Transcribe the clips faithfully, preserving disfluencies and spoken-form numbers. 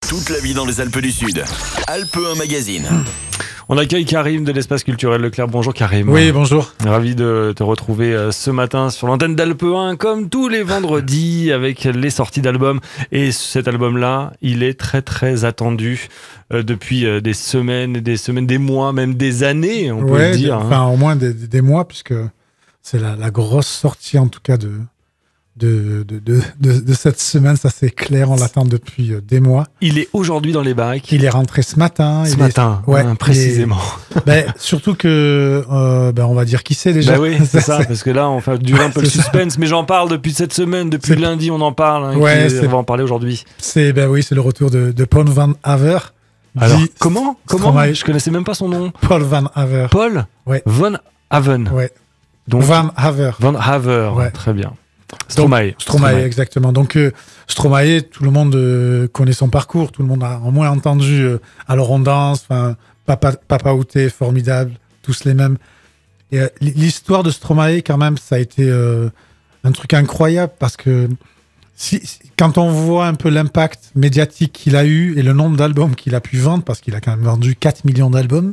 Toute la vie dans les Alpes du Sud. Alpes un magazine. On accueille Karim de l'espace culturel Leclerc. Bonjour Karim. Oui, bonjour. Ravi de te retrouver ce matin sur l'antenne d'Alpes un, comme tous les vendredis, avec les sorties d'albums. Et cet album-là, il est très très attendu euh, depuis des semaines, des semaines, des mois, même des années, on ouais, peut le dire. Enfin, hein. Au moins des, des mois, puisque c'est la, la grosse sortie en tout cas de... De, de, de, de, de cette semaine, ça c'est clair, on l'attend depuis des mois. Il est aujourd'hui dans les bacs. Il est rentré ce matin. Ce il matin, est... ouais, hein, précisément. Est... ben, surtout que, euh, ben, on va dire qui c'est déjà. Ben oui, c'est ça, parce que là, on fait durer un peu le suspense, ça. Mais j'en parle depuis cette semaine, depuis c'est... lundi, on en parle. Hein, ouais, qui... On va en parler aujourd'hui. C'est, ben oui, c'est le retour de, de Paul Van Haver. Alors, comment Comment Stromae. Je connaissais même pas son nom. Paul Van Haver. Paul ouais. Van Haven. Ouais. Donc, Van Haver. Van Haver, ouais. Très bien. Stromae. Donc, Stromae, Stromae, exactement. Donc, euh, Stromae, tout le monde euh, connaît son parcours, tout le monde a au moins entendu euh, Alors on danse, Papa, Papa Outé, formidable, tous les mêmes. Et, euh, l'histoire de Stromae, quand même, ça a été euh, un truc incroyable parce que si, si, quand on voit un peu l'impact médiatique qu'il a eu et le nombre d'albums qu'il a pu vendre, parce qu'il a quand même vendu quatre millions d'albums,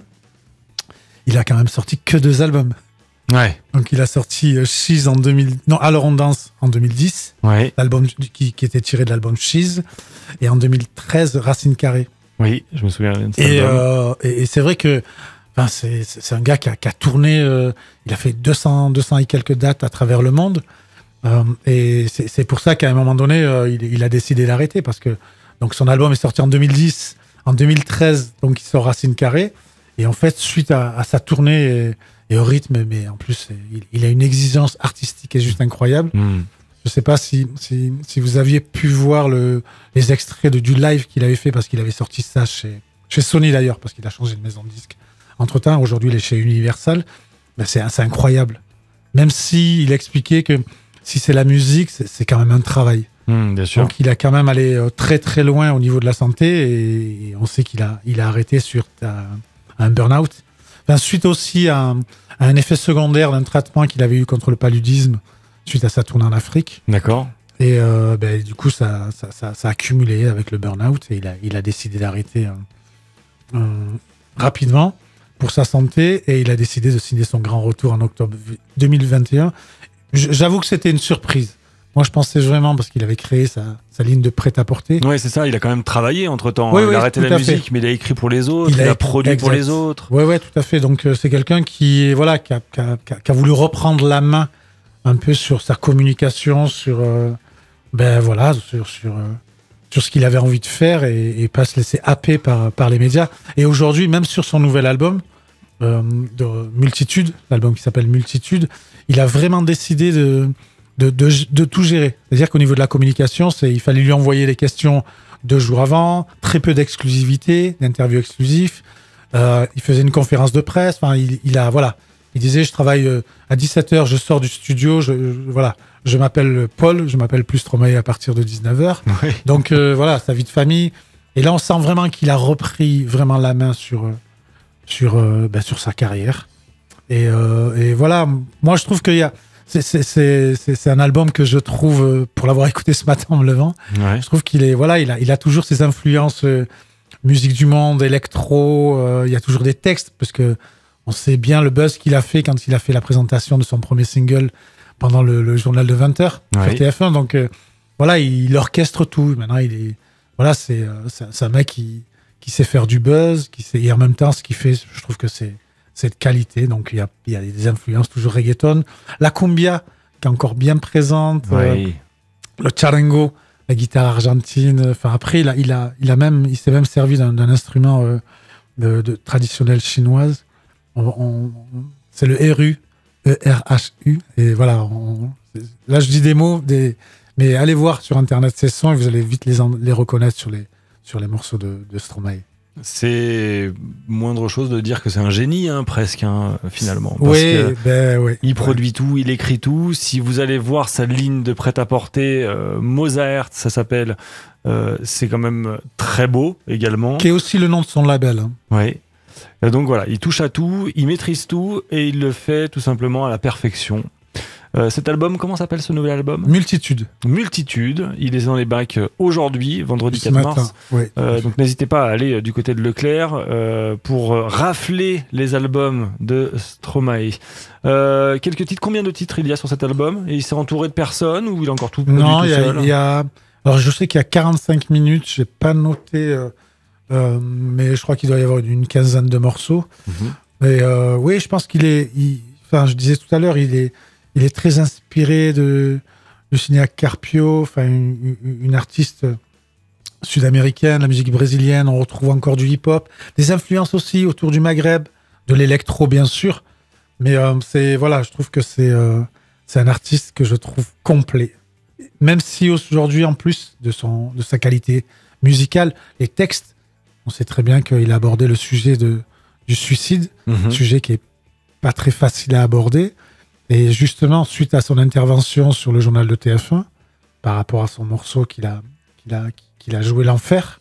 il a quand même sorti que deux albums. Ouais. Donc il a sorti euh, Cheese en deux mille, non Alors on danse en deux mille dix, ouais. L'album qui, qui était tiré de l'album Cheese, et en deux mille treize Racine Carrée. Oui, je me souviens de ça. Et, euh, et, et c'est vrai que enfin, c'est, c'est un gars qui a, qui a tourné, euh, il a fait deux cents, deux cents et quelques dates à travers le monde, euh, et c'est, c'est pour ça qu'à un moment donné euh, il, il a décidé d'arrêter parce que donc son album est sorti en deux mille dix, en deux mille treize donc il sort Racine Carrée, et en fait suite à, à sa tournée et, et au rythme, mais en plus, il, il a une exigence artistique qui est juste incroyable. Mm. Je ne sais pas si, si, si vous aviez pu voir le, les extraits de, du live qu'il avait fait, parce qu'il avait sorti ça chez, chez Sony d'ailleurs, parce qu'il a changé de maison de disque. Entre-temps, aujourd'hui, il est chez Universal. Ben c'est, c'est incroyable. Même s'il expliquait que si c'est la musique, c'est, c'est quand même un travail. Mm, bien sûr. Donc, il a quand même allé très très loin au niveau de la santé, et, et on sait qu'il a, il a arrêté sur un, un burn-out. Enfin, suite aussi à un, à un effet secondaire d'un traitement qu'il avait eu contre le paludisme suite à sa tournée en Afrique. D'accord. Et euh, ben, du coup, ça, ça, ça, ça a accumulé avec le burn-out et il a, il a décidé d'arrêter euh, euh, rapidement pour sa santé, et il a décidé de signer son grand retour en octobre deux mille vingt et un. J'avoue que c'était une surprise. Moi, je pensais vraiment, parce qu'il avait créé sa, sa ligne de prêt-à-porter. Oui, c'est ça. Il a quand même travaillé entre-temps. Oui, il oui, a arrêté la musique, fait. mais il a écrit pour les autres. Il, il a, a produit exact. pour les autres. Oui, oui, tout à fait. Donc, euh, c'est quelqu'un qui, voilà, qui a, qui, a, qui a voulu reprendre la main un peu sur sa communication, sur, euh, ben voilà, sur, sur, euh, sur ce qu'il avait envie de faire, et, et pas se laisser happer par, par les médias. Et aujourd'hui, même sur son nouvel album, euh, de Multitude, l'album qui s'appelle Multitude, il a vraiment décidé de... De, de, de tout gérer. C'est-à-dire qu'au niveau de la communication, c'est, il fallait lui envoyer les questions deux jours avant, très peu d'exclusivité, d'interviews exclusives. Euh, il faisait une conférence de presse. Enfin, il, il a, voilà. Il disait, je travaille euh, à dix-sept heures, je sors du studio, je, je, voilà. Je m'appelle Paul, je m'appelle plus Stromae à partir de dix-neuf heures. Oui. Donc, euh, voilà, sa vie de famille. Et là, on sent vraiment qu'il a repris vraiment la main sur, sur, euh, ben, sur sa carrière. Et, euh, et voilà, moi, je trouve qu'il y a, C'est, c'est, c'est, c'est, c'est un album que je trouve, pour l'avoir écouté ce matin en me levant, ouais. je trouve qu'il est, voilà, il a, il a toujours ses influences euh, musique du monde, électro, euh, il y a toujours des textes, parce que on sait bien le buzz qu'il a fait quand il a fait la présentation de son premier single pendant le, le journal de vingt heures ouais. sur T F un. Donc euh, voilà, il, il orchestre tout. Maintenant, il est, voilà, c'est, euh, c'est, c'est un mec qui, qui sait faire du buzz, qui sait, et en même temps, ce qu'il fait, je trouve que c'est cette qualité. Donc il y a, il y a des influences toujours reggaeton, la cumbia qui est encore bien présente, oui. euh, le charango, la guitare argentine. Enfin après il a, il a, il a même, il s'est même servi d'un, d'un instrument euh, de, de traditionnel chinoise. On, on, c'est le R U, E R H U. Et voilà. On, là je dis des mots, des, mais allez voir sur internet ces sons et vous allez vite les, les reconnaître sur les, sur les morceaux de, de Stromae. C'est moindre chose de dire que c'est un génie, hein, presque, hein, finalement. Parce oui, que ben oui. Il produit ouais. tout, il écrit tout. Si vous allez voir sa ligne de prêt-à-porter, euh, Mozart, ça s'appelle, euh, c'est quand même très beau également. Qui est aussi le nom de son label. Hein. Oui. Donc voilà, il touche à tout, il maîtrise tout et il le fait tout simplement à la perfection. Euh, cet album, comment s'appelle ce nouvel album ? Multitude. Multitude. Il est dans les bacs aujourd'hui, vendredi Ce quatre matin. mars. Oui. Euh, donc n'hésitez pas à aller euh, du côté de Leclerc euh, pour euh, rafler les albums de Stromae. Euh, quelques titres, combien de titres il y a sur cet album ? Et il s'est entouré de personnes ou il est encore tout produit Non, tout il y, a- seul ? il y a. Alors, je sais qu'il y a quarante-cinq minutes. J'ai pas noté, euh, euh, mais je crois qu'il doit y avoir une quinzaine de morceaux. Mhm. Mais euh, oui, je pense qu'il est. il- Enfin, je disais tout à l'heure, il est, il est très inspiré de Lucinia Carpio, enfin une, une- une artiste sud-américaine, la musique brésilienne. On retrouve encore du hip-hop, des influences aussi autour du Maghreb, de l'électro bien sûr. Mais euh, c'est voilà, je trouve que c'est euh, c'est un artiste que je trouve complet. Même si aujourd'hui, en plus de son de sa qualité musicale, les textes, on sait très bien qu'il a abordé le sujet de du suicide, Mhm. sujet qui est pas très facile à aborder. Et justement, suite à son intervention sur le journal de T F un, par rapport à son morceau qu'il a qu'il a qu'il a joué l'enfer,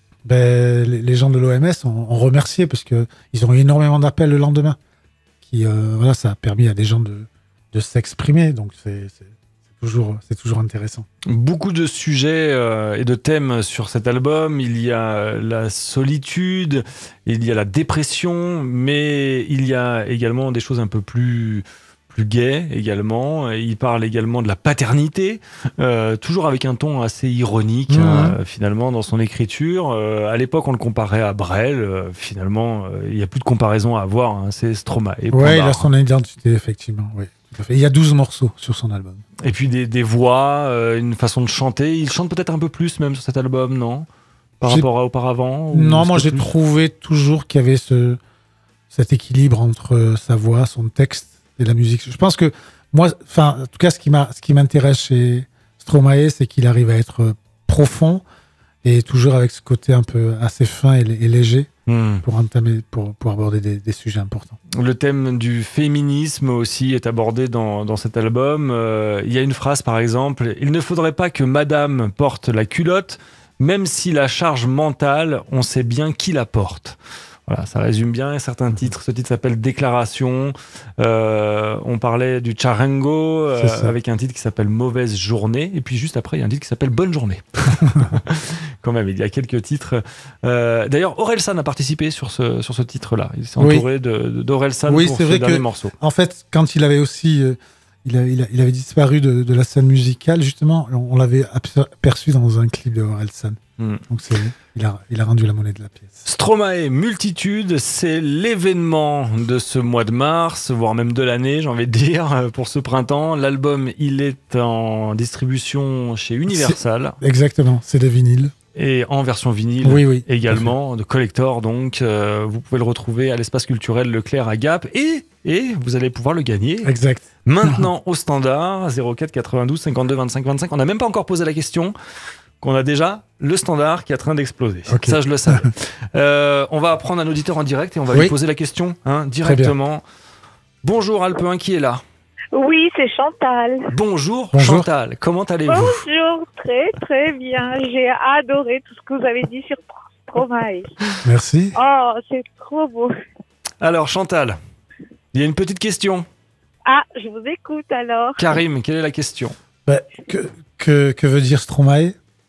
ben, les les gens de l'O M S ont, ont remercié parce que ils ont eu énormément d'appels le lendemain. Qui euh, voilà, ça a permis à des gens de de s'exprimer. Donc c'est c'est c'est toujours c'est toujours intéressant. Beaucoup de sujets euh, et de thèmes sur cet album. Il y a la solitude, il y a la dépression, mais il y a également des choses un peu plus plus gaies également. Il parle également de la paternité, euh, toujours avec un ton assez ironique Mmh. hein, finalement dans son écriture. Euh, à l'époque, on le comparait à Brel. Euh, finalement, euh, il n'y a plus de comparaison à avoir. Hein, c'est Stromae. point Ouais, il a barre. son identité effectivement. Oui, tout à fait. Il y a douze morceaux sur son album. Et puis des, des voix, euh, une façon de chanter. Il chante peut-être un peu plus même sur cet album, non ? Par J'ai- rapport à auparavant ou Non, moi c'était j'ai plus- trouvé toujours qu'il y avait ce, cet équilibre entre euh, sa voix, son texte et la musique. Je pense que moi, enfin, en tout cas, ce qui m'a, ce qui m'intéresse chez Stromae, c'est qu'il arrive à être euh, profond et toujours avec ce côté un peu assez fin et, lé- et léger Hmm. pour entamer, pour, pour aborder des, des sujets importants. Le thème du féminisme aussi est abordé dans, dans cet album. Euh, il y a une phrase par exemple, il ne faudrait pas que madame porte la culotte, même si la charge mentale, on sait bien qui la porte. Voilà, ça résume bien certains titres. Ce titre s'appelle Déclaration. Euh, on parlait du charango euh, C'est ça. avec un titre qui s'appelle Mauvaise journée. Et puis juste après, il y a un titre qui s'appelle Bonne journée. Quand même, il y a quelques titres. Euh, D'ailleurs, Orelsan a participé sur ce, sur ce titre-là. Il s'est Oui. entouré de- de- d'Orelsan Oui, pour c'est ce vrai dernier que- morceau. En fait, quand il avait aussi, euh, il, a- il, a- il avait disparu de, de la scène musicale, justement, on, on l'avait aper- aperçu dans un clip de Orelsan. Hmm. Donc c'est, il a, il a rendu la monnaie de la pièce. Stromae Multitude, c'est l'événement de ce mois de mars, voire même de l'année, j'ai envie de dire, pour ce printemps. L'album, il est en distribution chez Universal Exactement, c'est des vinyles. et en version vinyle Oui, oui. également, de collector. Donc, euh, vous pouvez le retrouver à l'espace culturel Leclerc à Gap et, et vous allez pouvoir le gagner. Exact. Maintenant au standard, zéro quatre quatre-vingt-douze cinquante-deux vingt-cinq vingt-cinq. On n'a même pas encore posé la question. Qu'on a déjà le standard qui est en train d'exploser. Ok. Ça, je le savais. Euh, on va prendre un auditeur en direct et on va Oui. lui poser la question hein, directement. Bonjour Alpe un, qui est là ? Oui, c'est Chantal. Bonjour, Bonjour. Chantal, comment allez-vous ? Bonjour, très très bien. J'ai adoré tout ce que vous avez dit sur Stromae. Merci. Oh, c'est trop beau. Alors Chantal, il y a une petite question. Ah, je vous écoute alors. Karim, quelle est la question ? Bah, que, que, que veut dire Stromae ?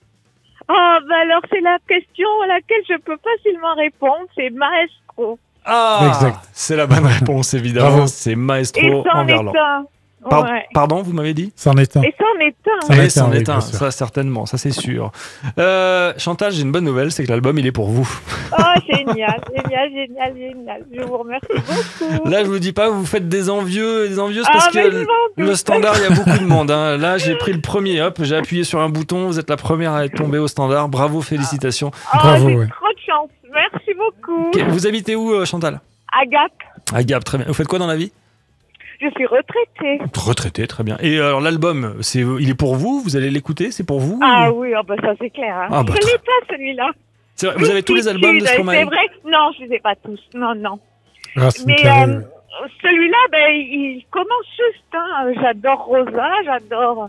Oh, bah alors c'est la question à laquelle je peux facilement répondre. C'est Maestro. Ah, Exact. c'est la bonne réponse évidemment. Bravo. C'est Et Maestro c'en en est verlan. un. Par- Ouais. Pardon, vous m'avez dit ? C'en est un. Et c'en est un. Ça en Oui, est c'en un, oui, est bien un, sûr. ça certainement, ça c'est sûr. Euh, Chantal, j'ai une bonne nouvelle, c'est que l'album il est pour vous. Oh, génial, génial, génial, génial. Je vous remercie beaucoup. Là, je vous dis pas, vous faites des envieux et des envieuses Ah, parce mais que je le, m'en doute. le standard, il y a beaucoup de monde. hein. Là, j'ai pris le premier, hop, j'ai appuyé sur un bouton, vous êtes la première à être tombée au standard. Bravo, félicitations. Oh, Bravo, j'ai ouais. trop de chance. Merci beaucoup. Ok, vous habitez où, euh, Chantal ? À Gap, À Gap, très bien. Vous faites quoi dans la vie ? je suis retraitée. Retraité, très bien. Et alors, l'album, c'est, il est pour vous ? Vous allez l'écouter ? C'est pour vous ? Ah oui, oh bah ça c'est clair. Hein. Ah bah, je très- l'ai pas celui-là. C'est vrai, vous avez tous les albums de Multitude, Stromae ? C'est vrai. Non, je les ai pas tous. Non, non. Racine Mais carrée, euh, ouais. celui-là, ben, il commence juste. Hein. J'adore Rosa, j'adore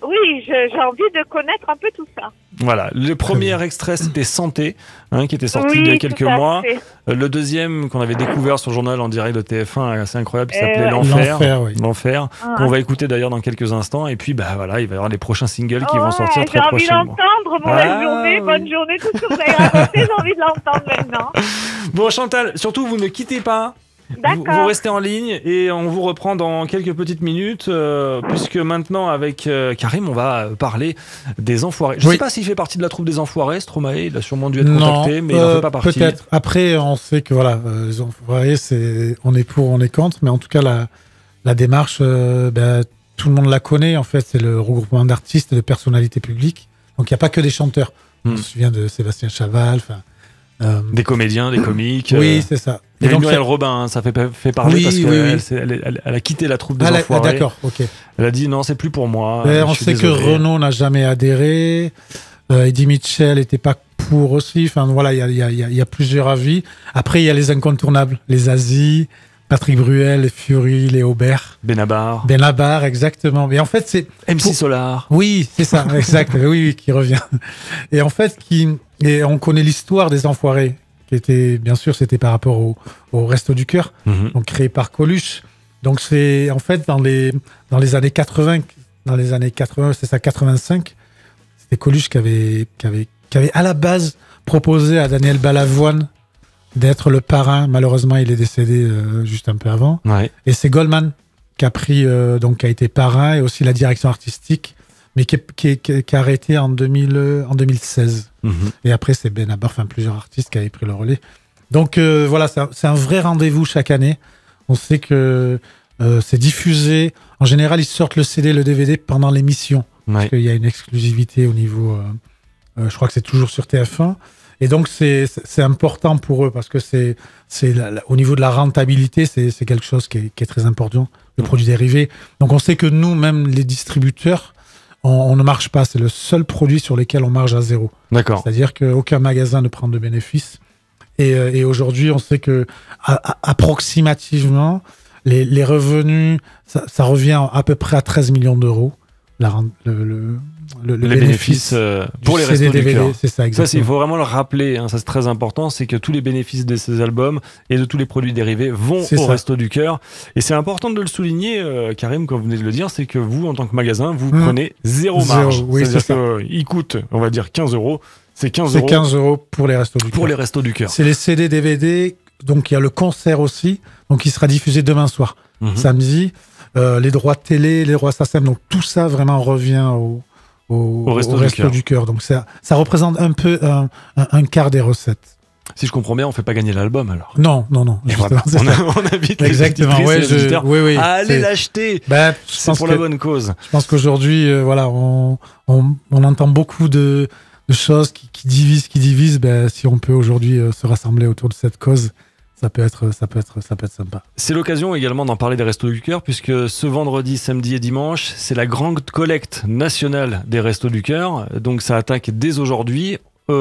Oui, je- j'ai envie de connaître un peu tout ça. Voilà, le premier extrait c'était Santé, hein, qui était sorti Oui, il y a tout quelques à mois. fait. Euh, Le deuxième qu'on avait découvert sur le journal en direct de T F un, assez incroyable, qui Euh, s'appelait ouais. L'Enfer. L'Enfer, oui. L'Enfer, Ah. qu'on va écouter d'ailleurs dans quelques instants. Et puis bah voilà, il va y avoir les prochains singles qui Ouais, vont sortir très j'ai envie prochainement. d'entendre. Mauvaise Ah, journée, oui. bonne journée, tout ce que vous avez raconté, j'ai envie de l'entendre maintenant. Bon Chantal, surtout vous ne quittez pas. Vous, vous D'accord. restez en ligne et on vous reprend dans quelques petites minutes, euh, puisque maintenant avec euh, Karim, on va parler des Enfoirés. Je ne Oui. sais pas s'il fait partie de la troupe des Enfoirés, Stromae, il a sûrement dû être Non, contacté, mais il n'en euh, fait pas partie. Peut-être. Après, on sait que voilà, euh, les enfoirés, c'est, on est pour, on est contre, mais en tout cas, la, la démarche, euh, ben, tout le monde la connaît. En fait, c'est le regroupement d'artistes et de personnalités publiques. Donc, il n'y a pas que des chanteurs. Hmm. On se souvient de Sébastien Chaval. Enfin, euh, Des comédiens, des comiques. oui, euh, c'est ça. Il y a donc, Muriel Robin, hein, ça fait, fait parler Oui, parce oui, qu'elle oui. elle, elle, elle a quitté la troupe des ah, la- ah, Enfoirés. d'accord, ok. Elle a dit non, c'est plus pour moi. Ben, je on suis sait désolé. que Renaud n'a jamais adhéré. Euh, Eddie Mitchell n'était pas pour aussi. Enfin, voilà, il y a, il y, a, il y a- il y a plusieurs avis. Après, il y a les incontournables. Les Aziz, Patrick Bruel, les Fury, les Aubert. Benabar, Benabar, exactement. Mais en fait, c'est. M C pour- Solar. Oui, c'est ça, exact. oui, oui, qui revient. Et en fait, qui... Et on connaît l'histoire des Enfoirés, qui était, bien sûr, c'était par rapport au, au Resto du Cœur, Mhm. donc créé par Coluche. Donc c'est, en fait, dans les, dans les années quatre-vingts, dans les années quatre-vingts, c'est ça, quatre-vingt-cinq, c'était Coluche qui avait, qui avait, qui avait à la base proposé à Daniel Balavoine d'être le parrain. Malheureusement, il est décédé euh, juste un peu avant. Ouais. Et c'est Goldman qui a pris, euh, donc qui a été parrain et aussi la direction artistique, mais qui, est- qui, est- qui, est- qui a arrêté en, deux mille, euh, en deux mille seize. Mhm. Et après, c'est Benabar, enfin plusieurs artistes qui avaient pris le relais. Donc euh, voilà, c'est un, c'est un vrai rendez-vous chaque année. On sait que euh, c'est diffusé. En général, ils sortent le C D, le D V D pendant l'émission. Ouais. Parce qu'il y a une exclusivité au niveau. euh, euh, je crois que c'est toujours sur T F un. Et donc, c'est, c'est c'est important pour eux parce que c'est, c'est la- la- au niveau de la rentabilité, c'est, c'est quelque chose qui est, qui est très important, le produit dérivé. Donc, on sait que nous, même les distributeurs, on, on ne marche pas. C'est le seul produit sur lequel on marge à zéro. D'accord. C'est-à-dire qu'aucun magasin ne prend de bénéfices. Et, euh, et aujourd'hui, on sait que à- à- approximativement, les, les revenus, ça, ça revient à peu près à treize millions d'euros. La, rent- le, le, le, le Les bénéfices bénéfice euh, du pour les C D restos du D V D, cœur. c'est ça, Ça, c'est- il exactement. faut vraiment le rappeler, hein, ça c'est très important, c'est que tous les bénéfices de ces albums et de tous les produits dérivés vont C'est au ça. Resto du Cœur. Et c'est important de le souligner, euh, Karim, comme vous venez de le dire, c'est que vous, en tant que magasin, vous Mmh. prenez zéro Zéro, marge. oui, C'est-à-dire c'est ça. qu'il coûte, on va dire, quinze euros. C'est quinze C'est euros quinze euros pour les restos du pour cœur. les Restos du Cœur. C'est les C D D V D. Donc, il y a le concert aussi. Donc, il sera diffusé demain soir, Mhm. samedi. Euh, les droits de télé, les droits S A C E M. Donc, tout ça vraiment revient au, au, Au Resto du Cœur. du Cœur. Donc, ça, ça représente un peu un, un, un quart des recettes. Si je comprends bien, on fait pas gagner l'album alors. Non, non, non. Et justement, voilà, c'est on, ça. a- on invite les Exactement. auditrices Ouais, et les je, auditeurs oui, oui. à aller c'est- l'acheter. bah, je C'est pense pour que- la bonne cause. Je pense qu'aujourd'hui, euh, voilà, on, on, on entend beaucoup de, de choses qui, qui divisent, qui divisent. Ben, si on peut aujourd'hui euh, se rassembler autour de cette cause, ça peut être, ça peut être, ça peut être sympa. C'est l'occasion également d'en parler des Restos du Cœur, puisque ce vendredi, samedi et dimanche, c'est la grande collecte nationale des Restos du Cœur. Donc ça attaque dès aujourd'hui.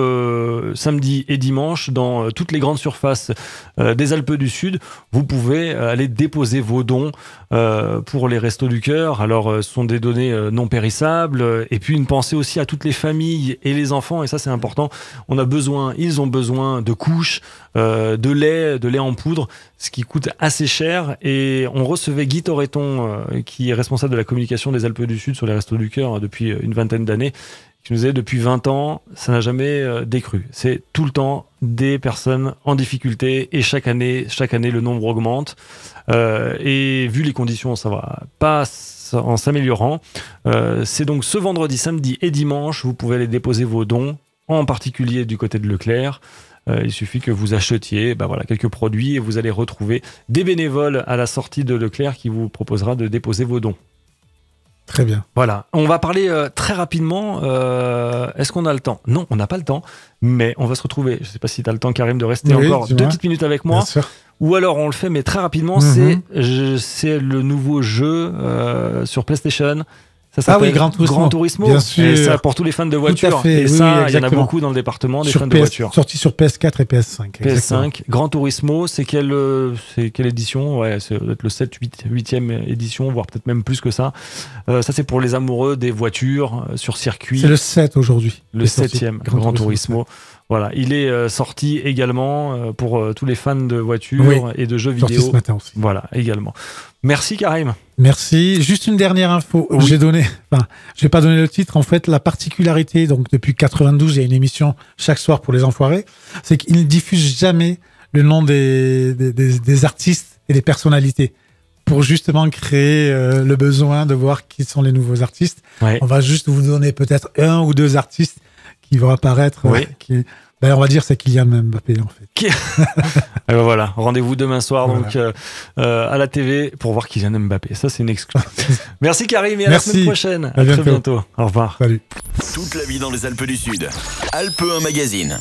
Euh, samedi et dimanche dans euh, toutes les grandes surfaces euh, des Alpes du Sud, vous pouvez euh, aller déposer vos dons euh, pour les Restos du Cœur. Alors euh, ce sont des données euh, non périssables euh, et puis une pensée aussi à toutes les familles et les enfants, et ça c'est important. On a besoin, ils ont besoin de couches, euh, de lait, de lait en poudre, ce qui coûte assez cher. Et on recevait Guy Toreton, euh, qui est responsable de la communication des Alpes du Sud sur les Restos du Cœur euh, depuis une vingtaine d'années, qui nous disait depuis vingt ans, ça n'a jamais euh, décru. C'est tout le temps des personnes en difficulté et chaque année, chaque année le nombre augmente. Euh, et vu les conditions, ça va pas s- en s'améliorant. Euh, c'est donc ce vendredi, samedi et dimanche, vous pouvez aller déposer vos dons, en particulier du côté de Leclerc. Euh, il suffit que vous achetiez bah voilà, quelques produits et vous allez retrouver des bénévoles à la sortie de Leclerc qui vous proposera de déposer vos dons. Très bien. Voilà, on va parler euh, très rapidement. Euh, est-ce qu'on a le temps ? Non, on n'a pas le temps, mais on va se retrouver. Je ne sais pas si tu as le temps, Karim, de rester Oui, encore dis-moi. deux petites minutes avec moi. Bien sûr. Ou alors on le fait, mais très rapidement. Mhm. c'est, je- c'est le nouveau jeu euh, sur PlayStation Ça Ah s'appelle oui, Gran Turismo. Gran Turismo. Bien sûr. Et ça, pour tous les fans de voitures. fait, Et oui, ça, oui, il y en a exactement. beaucoup dans le département des Sur fans de P S, voitures. sorti sur P S quatre et P S cinq. P S exactement. cinq, Gran Turismo, c'est quelle, euh, c'est quelle édition? Ouais, c'est peut-être le sept, huit, huitième édition, voire peut-être même plus que ça. Euh, ça, c'est pour les amoureux des voitures euh, sur circuit. C'est le sept aujourd'hui. Le qui est sorti. septième, Gran Turismo. Voilà, il est euh, sorti également euh, pour euh, tous les fans de voitures Oui. et de jeux Sorti vidéo. ce matin aussi. Voilà, également. Merci Karim. Merci. Juste une dernière info. Oui. J'ai donné, enfin, je vais pas donner le titre. En fait, la particularité, donc depuis quatre-vingt-douze, il y a une émission chaque soir pour les enfoirés, c'est qu'ils ne diffusent jamais le nom des, des, des, des artistes et des personnalités pour justement créer euh, le besoin de voir qui sont les nouveaux artistes. Ouais. On va juste vous donner peut-être un ou deux artistes qui vont apparaître. Oui. euh, qui, ben, on va dire c'est Kylian Mbappé en fait. Et ben voilà, rendez-vous demain soir Voilà. donc euh, euh, à la T V pour voir Kylian Mbappé. Ça c'est une excuse. Merci Karim et à Merci. la semaine prochaine. À, À très bientôt. bientôt. Au revoir. Salut. Toute la vie dans les Alpes du Sud. Alpe un Magazine.